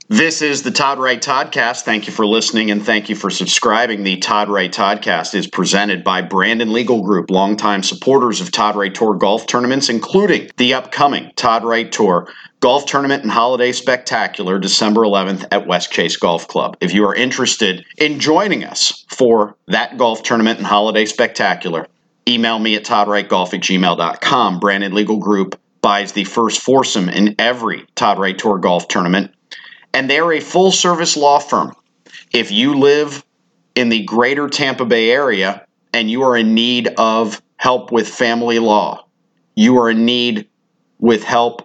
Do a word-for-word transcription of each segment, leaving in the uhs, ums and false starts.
This is the Todd Wright Toddcast. Thank you for listening and thank you for subscribing. The Todd Wright Toddcast is presented by Brandon Legal Group, longtime supporters of Todd Wright Tour golf tournaments, including the upcoming Todd Wright Tour Golf Tournament and Holiday Spectacular, December eleventh at West Chase Golf Club. If you are interested in joining us for that golf tournament and holiday spectacular, email me at toddwrightgolf at gmail dot com. Brandon Legal Group buys the first foursome in every Todd Wright Tour golf tournament. And they're a full-service law firm. If you live in the greater Tampa Bay area and you are in need of help with family law, you are in need with help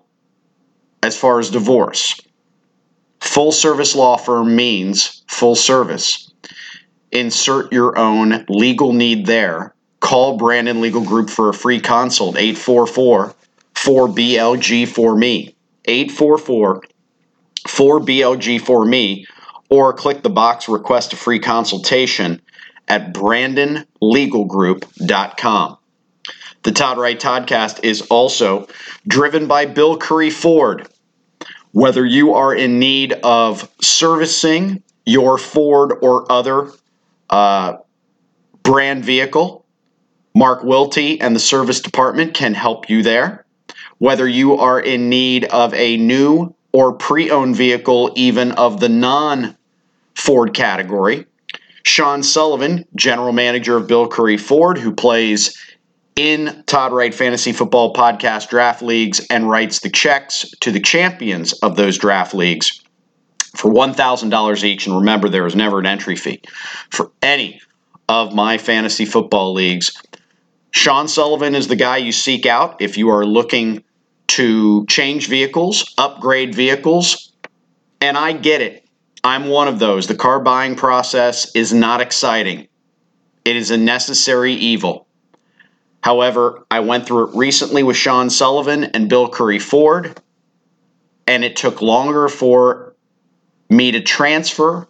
as far as divorce, full-service law firm means full service. Insert your own legal need there. Call Brandon Legal Group for a free consult, eight four four, four B L G for me, eight four four, four B L G for me, or click the box request a free consultation at brandon legal group dot com. The Todd Wright Toddcast is also driven by Bill Curry Ford. Whether you are in need of servicing your Ford or other uh, brand vehicle, Mark Wiltie and the service department can help you there. Whether you are in need of a new or pre-owned vehicle, even of the non-Ford category, Sean Sullivan, general manager of Bill Curry Ford, who plays in Todd Wright Fantasy Football Podcast draft leagues and writes the checks to the champions of those draft leagues for one thousand dollars each. And remember, there is never an entry fee for any of my fantasy football leagues. Sean Sullivan is the guy you seek out if you are looking to change vehicles, upgrade vehicles, and I get it. I'm one of those. The car buying process is not exciting. It is a necessary evil. However, I went through it recently with Sean Sullivan and Bill Curry Ford, and it took longer for me to transfer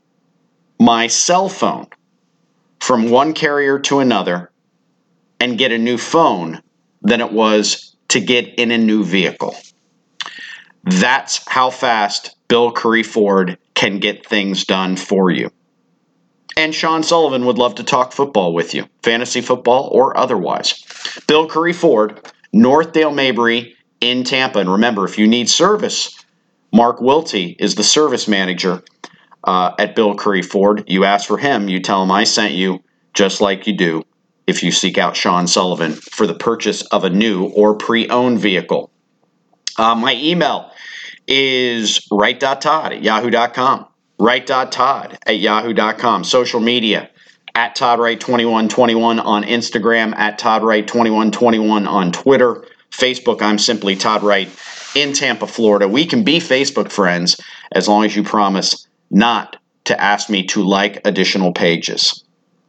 my cell phone from one carrier to another and get a new phone than it was to get in a new vehicle. That's how fast Bill Curry Ford can get things done for you. And Sean Sullivan would love to talk football with you, fantasy football or otherwise. Bill Curry Ford, Northdale Mabry in Tampa. And remember, if you need service, Mark Wiltie is the service manager uh, at Bill Curry Ford. You ask for him, you tell him I sent you, just like you do if you seek out Sean Sullivan for the purchase of a new or pre-owned vehicle. Uh, my email is wright dot todd at yahoo dot com. wright dot todd at yahoo dot com. Social media, at Todd Wright twenty-one twenty-one on Instagram, at Todd Wright twenty-one twenty-one on Twitter. Facebook, I'm simply Todd Wright in Tampa, Florida. We can be Facebook friends as long as you promise not to ask me to like additional pages.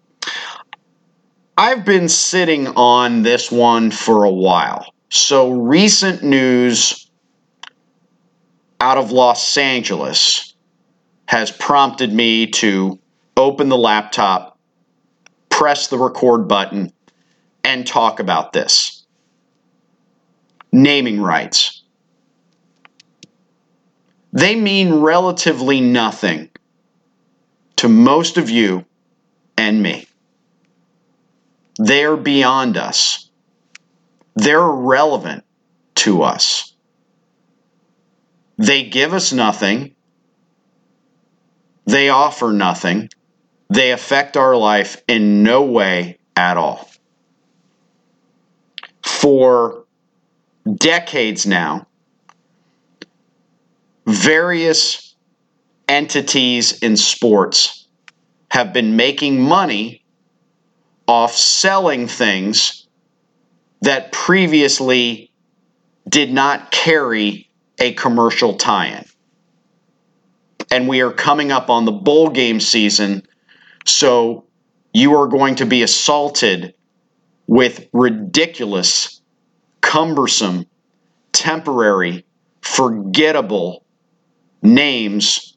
I've been sitting on this one for a while. So recent news out of Los Angeles has prompted me to open the laptop, press the record button, and talk about this. Naming rights. They mean relatively nothing to most of you and me. They're beyond us. They're irrelevant to us. They give us nothing. They offer nothing. They affect our life in no way at all. For decades now, various entities in sports have been making money off selling things that previously did not carry a commercial tie-in. And we are coming up on the bowl game season, so you are going to be assaulted with ridiculous, cumbersome, temporary, forgettable names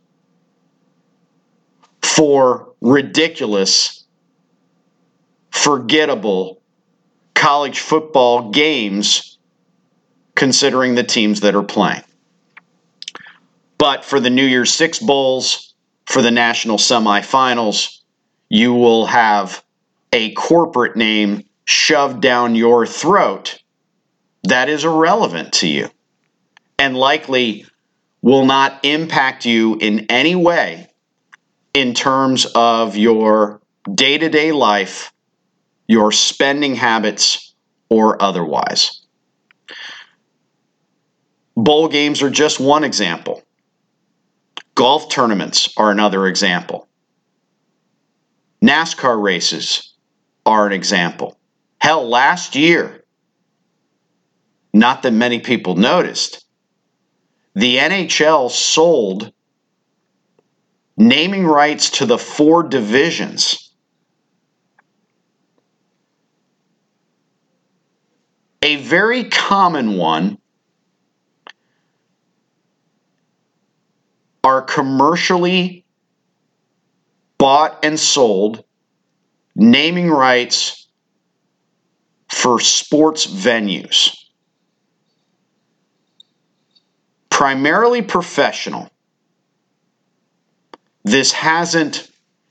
for ridiculous, forgettable college football games considering the teams that are playing. But for the New Year's Six Bowls, for the national semifinals, you will have a corporate name shoved down your throat that is irrelevant to you and likely will not impact you in any way in terms of your day-to-day life, your spending habits, or otherwise. Bowl games are just one example. Golf tournaments are another example. NASCAR races are an example. Hell, last year, not that many people noticed, the N H L sold naming rights to the four divisions. A very common one are commercially bought and sold naming rights for sports venues. Primarily professional. This hasn't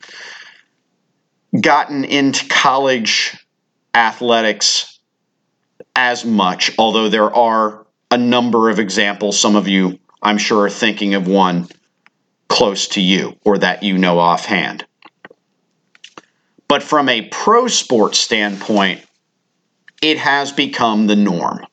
gotten into college athletics as much, although there are a number of examples. Some of you, I'm sure, are thinking of one close to you or that you know offhand. But from a pro sports standpoint, it has become the norm.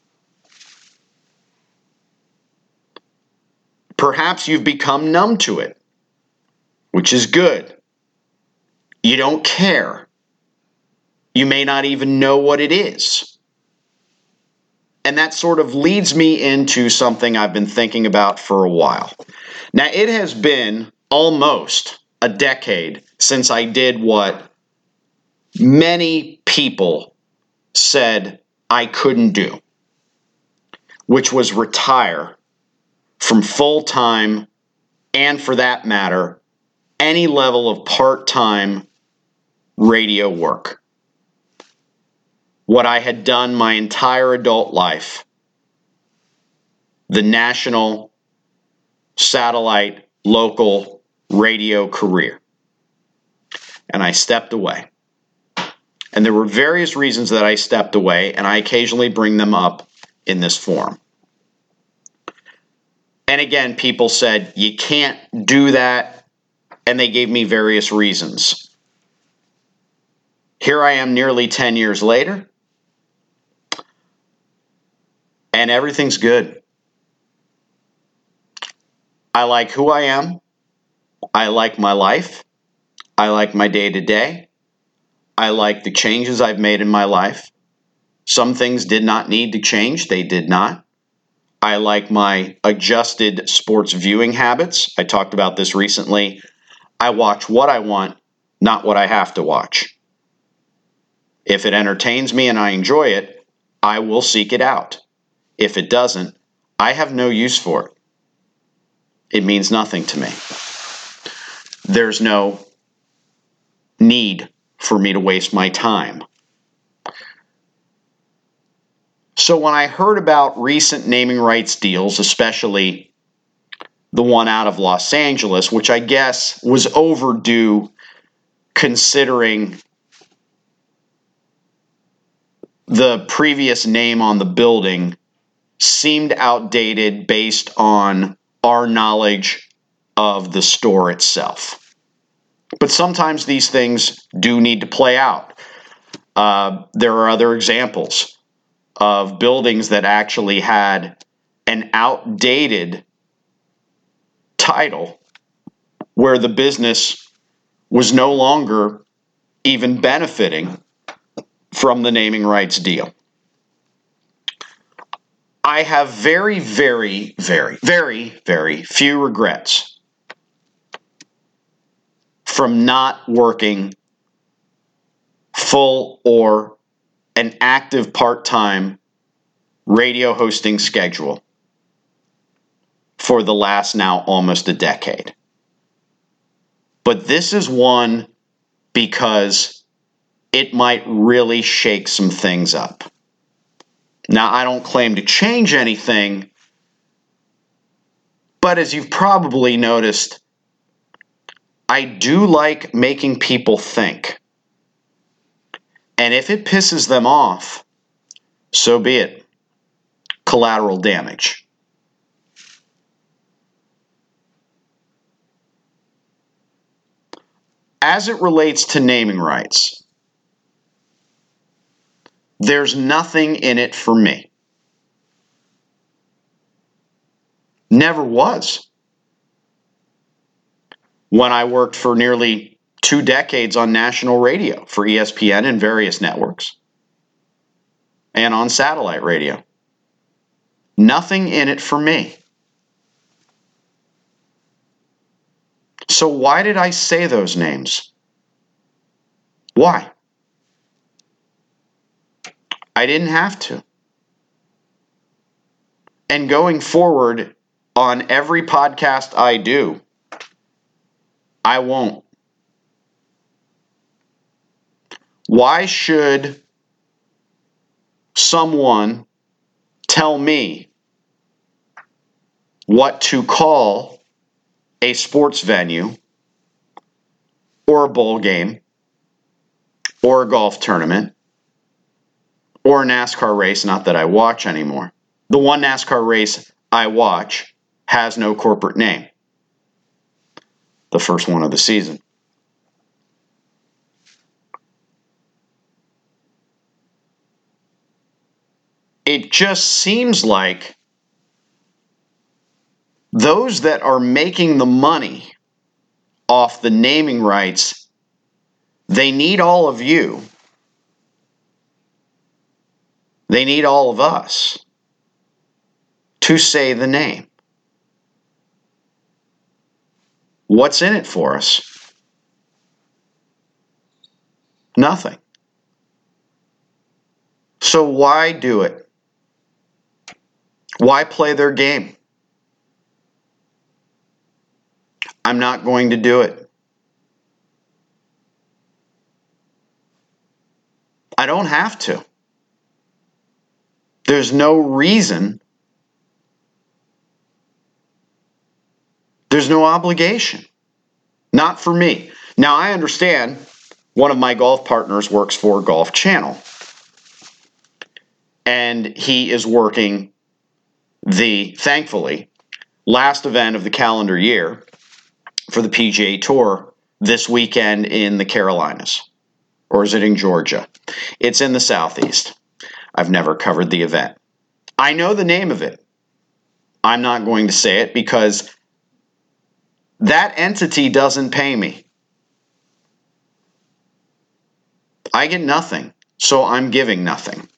Perhaps you've become numb to it, which is good. You don't care. You may not even know what it is. And that sort of leads me into something I've been thinking about for a while. Now, it has been almost a decade since I did what many people said I couldn't do, which was retire from full-time and, for that matter, any level of part-time radio work. What I had done my entire adult life, the national, satellite, local radio career. And I stepped away. And there were various reasons that I stepped away, and I occasionally bring them up in this forum. And again, people said, you can't do that, and they gave me various reasons. Here I am nearly ten years later, and everything's good. I like who I am. I like my life. I like my day-to-day. I like the changes I've made in my life. Some things did not need to change. They did not. I like my adjusted sports viewing habits. I talked about this recently. I watch what I want, not what I have to watch. If it entertains me and I enjoy it, I will seek it out. If it doesn't, I have no use for it. It means nothing to me. There's no need for me to waste my time. So when I heard about recent naming rights deals, especially the one out of Los Angeles, which I guess was overdue considering the previous name on the building seemed outdated based on our knowledge of the store itself. But sometimes these things do need to play out. Uh, there are other examples of buildings that actually had an outdated title where the business was no longer even benefiting from the naming rights deal. I have very, very, very, very, very few regrets from not working full or an active part-time radio hosting schedule for the last now almost a decade. But this is one because it might really shake some things up. Now, I don't claim to change anything, But as you've probably noticed, I do like making people think. And if it pisses them off, so be it. Collateral damage. As it relates to naming rights, there's nothing in it for me. Never was. When I worked for nearly two decades on national radio for E S P N and various networks, and on satellite radio. Nothing in it for me. So why did I say those names? Why? I didn't have to. And going forward, on every podcast I do, I won't. Why should someone tell me what to call a sports venue or a bowl game or a golf tournament or a NASCAR race? Not that I watch anymore. The one NASCAR race I watch has no corporate name. The first one of the season. It just seems like those that are making the money off the naming rights, they need all of you. They need all of us to say the name. What's in it for us? Nothing. So why do it? Why play their game? I'm not going to do it. I don't have to. There's no reason. There's no obligation. Not for me. Now, I understand one of my golf partners works for Golf Channel. And he is working the, thankfully, last event of the calendar year for the P G A Tour this weekend in the Carolinas. Or is it in Georgia? It's in the Southeast. I've never covered the event. I know the name of it. I'm not going to say it because that entity doesn't pay me. I get nothing, so I'm giving nothing.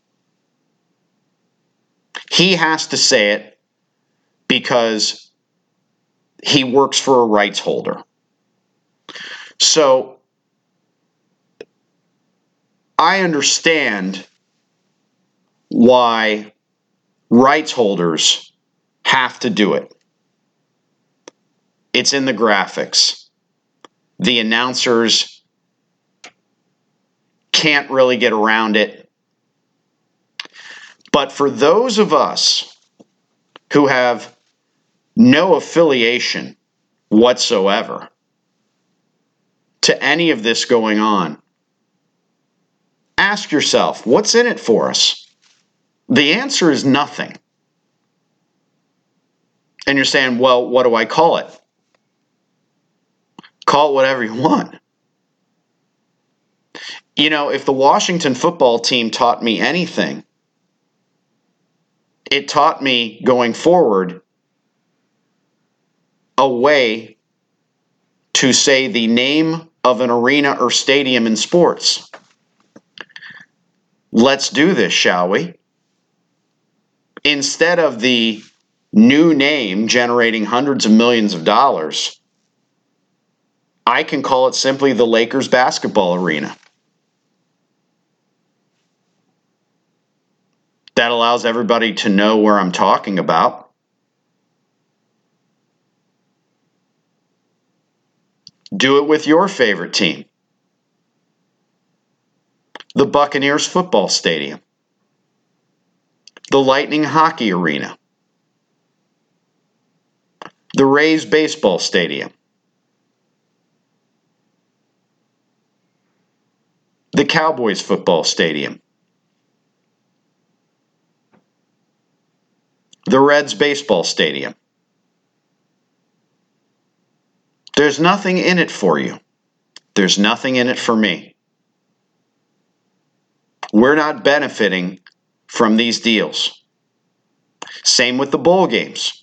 He has to say it because he works for a rights holder. So I understand why rights holders have to do it. It's in the graphics. The announcers can't really get around it. But for those of us who have no affiliation whatsoever to any of this going on, ask yourself, what's in it for us? The answer is nothing. And you're saying, well, what do I call it? Call it whatever you want. You know, if the Washington football team taught me anything, it taught me going forward a way to say the name of an arena or stadium in sports. Let's do this, shall we? Instead of the new name generating hundreds of millions of dollars, I can call it simply the Lakers basketball arena. That allows everybody to know where I'm talking about. Do it with your favorite team. The Buccaneers football stadium. The Lightning hockey arena. The Rays baseball stadium. The Cowboys football stadium. The Reds baseball stadium. There's nothing in it for you. There's nothing in it for me. We're not benefiting from these deals. Same with the bowl games.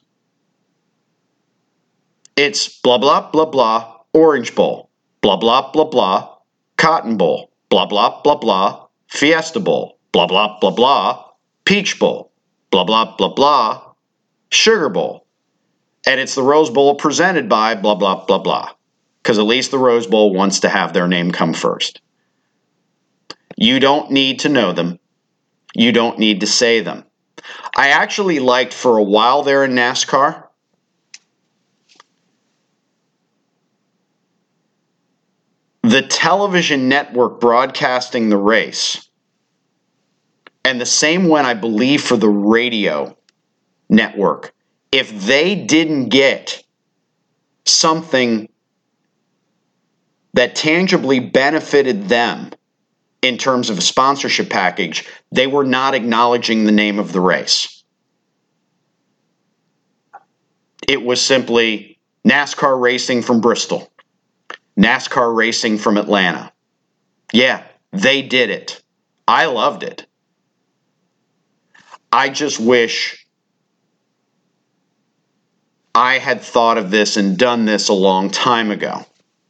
It's blah, blah, blah, blah, Orange Bowl, blah, blah, blah, blah, Cotton Bowl, blah, blah, blah, blah, Fiesta Bowl, blah, blah, blah, blah, Peach Bowl, blah, blah, blah, blah, Sugar Bowl. And it's the Rose Bowl presented by blah, blah, blah, blah. Because at least the Rose Bowl wants to have their name come first. You don't need to know them. You don't need to say them. I actually liked for a while there in NASCAR, the television network broadcasting the race, and the same when I believe for the radio network, if they didn't get something that tangibly benefited them in terms of a sponsorship package, they were not acknowledging the name of the race. It was simply NASCAR racing from Bristol, NASCAR racing from Atlanta. Yeah, they did it. I loved it. I just wish I had thought of this and done this a long time ago.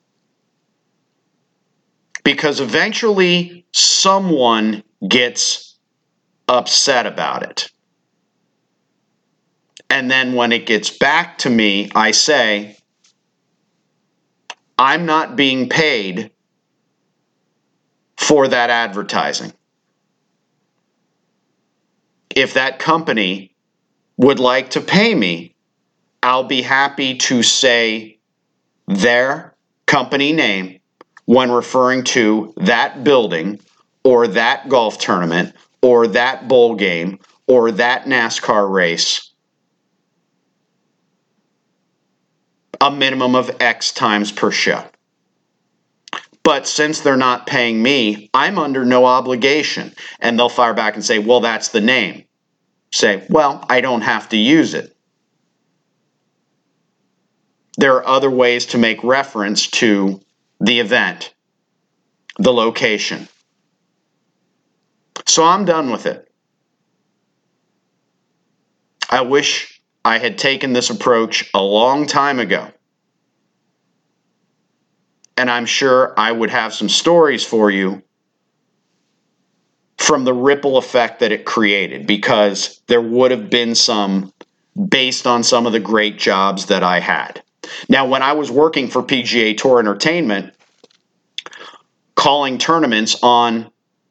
Because eventually someone gets upset about it. And then when it gets back to me, I say, I'm not being paid for that advertising. If that company would like to pay me, I'll be happy to say their company name when referring to that building or that golf tournament or that bowl game or that NASCAR race a minimum of X times per show. But since they're not paying me, I'm under no obligation. And they'll fire back and say, well, that's the name. Say, well, I don't have to use it. There are other ways to make reference to the event, the location. So I'm done with it. I wish I had taken this approach a long time ago. And I'm sure I would have some stories for you from the ripple effect that it created, because there would have been some based on some of the great jobs that I had. Now, when I was working for P G A Tour Entertainment, calling tournaments on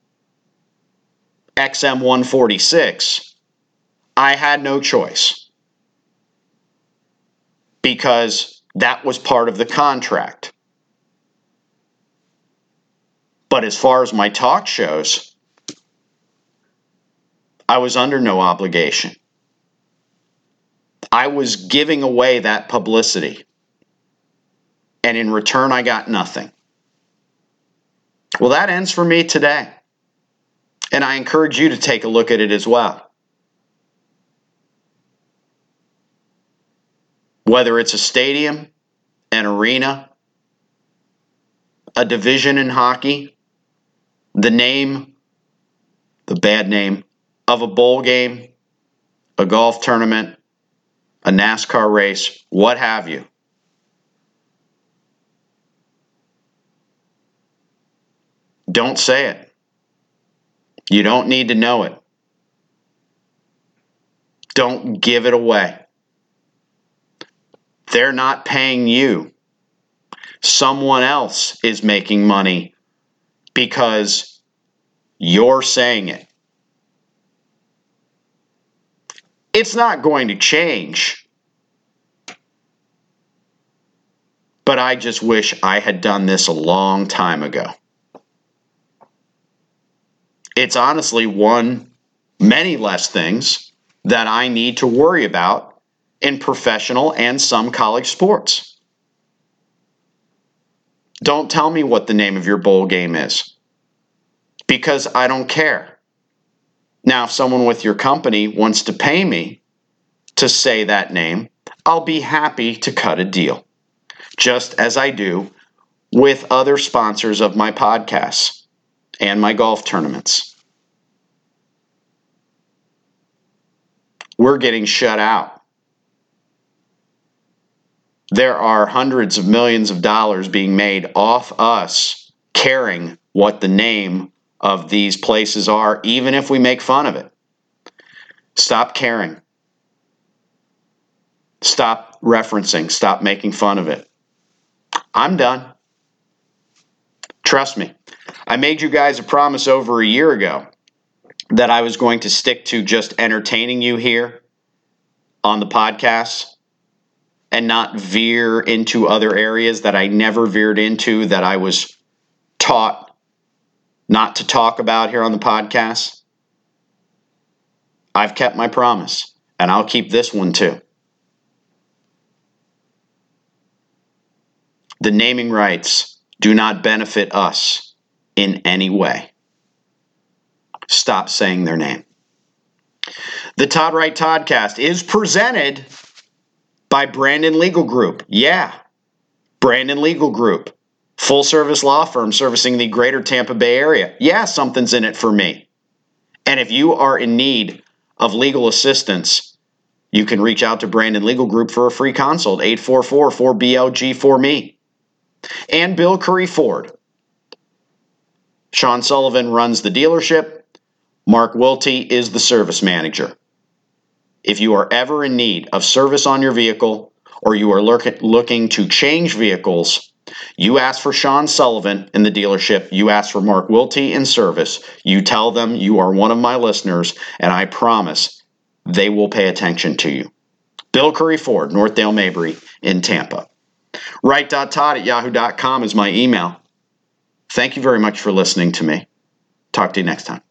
X M one forty-six, I had no choice because that was part of the contract. But as far as my talk shows, I was under no obligation. I was giving away that publicity. And in return, I got nothing. Well, that ends for me today. And I encourage you to take a look at it as well. Whether it's a stadium, an arena, a division in hockey, the name, the bad name of a bowl game, a golf tournament, a NASCAR race, what have you. Don't say it. You don't need to know it. Don't give it away. They're not paying you. Someone else is making money because you're saying it. It's not going to change. But I just wish I had done this a long time ago. It's honestly one, many less things that I need to worry about in professional and some college sports. Don't tell me what the name of your bowl game is, because I don't care. Now, if someone with your company wants to pay me to say that name, I'll be happy to cut a deal, just as I do with other sponsors of my podcasts and my golf tournaments. We're getting shut out. There are hundreds of millions of dollars being made off us caring what the name of these places are, even if we make fun of it. Stop caring. Stop referencing. Stop making fun of it. I'm done. Trust me. I made you guys a promise over a year ago that I was going to stick to just entertaining you here on the podcast and not veer into other areas that I never veered into, that I was taught not to talk about here on the podcast. I've kept my promise, and I'll keep this one too. The naming rights do not benefit us in any way. Stop saying their name. The Todd Wright Toddcast is presented by Brandon Legal Group. Yeah, Brandon Legal Group. Full service law firm servicing the greater Tampa Bay area. Yeah, something's in it for me. And if you are in need of legal assistance, you can reach out to Brandon Legal Group for a free consult, eight four four, four B L G four M E. And Bill Curry Ford. Sean Sullivan runs the dealership. Mark Wiltie is the service manager. If you are ever in need of service on your vehicle, or you are lurk- looking to change vehicles, you ask for Sean Sullivan in the dealership. You ask for Mark Wiltie in service. You tell them you are one of my listeners, and I promise they will pay attention to you. Bill Curry Ford, Northdale Mabry in Tampa. Wright dot todd at yahoo dot com is my email. Thank you very much for listening to me. Talk to you next time.